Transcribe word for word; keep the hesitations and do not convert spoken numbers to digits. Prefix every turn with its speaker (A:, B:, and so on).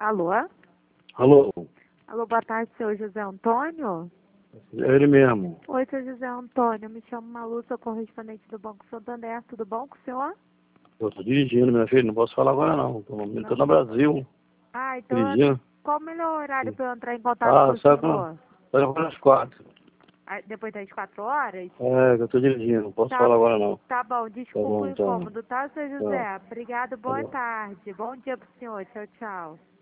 A: Alô?
B: Alô,
A: Alô, boa tarde, senhor José Antônio?
B: é ele mesmo.
A: Oi, senhor José Antônio, eu me chamo Malu, sou correspondente do Banco Santander, tudo bom com o senhor?
B: Eu tô dirigindo, minha filha, não posso falar agora não. Tô, eu tô no Brasil,
A: Ah, então,
B: dirigindo.
A: qual o melhor horário para eu entrar em contato com
B: Ah,
A: o
B: sabe quando?
A: senhor?
B: Vai agora às quatro.
A: Ah, depois das quatro horas?
B: É, que eu tô dirigindo, não posso
A: Tá,
B: falar agora não.
A: tá bom,
B: Tá
A: desculpa
B: bom,
A: o
B: então.
A: incômodo, tá, senhor
B: Tá,
A: José? Obrigado,
B: tá
A: boa
B: bom.
A: tarde. Bom dia pro senhor, tchau, tchau.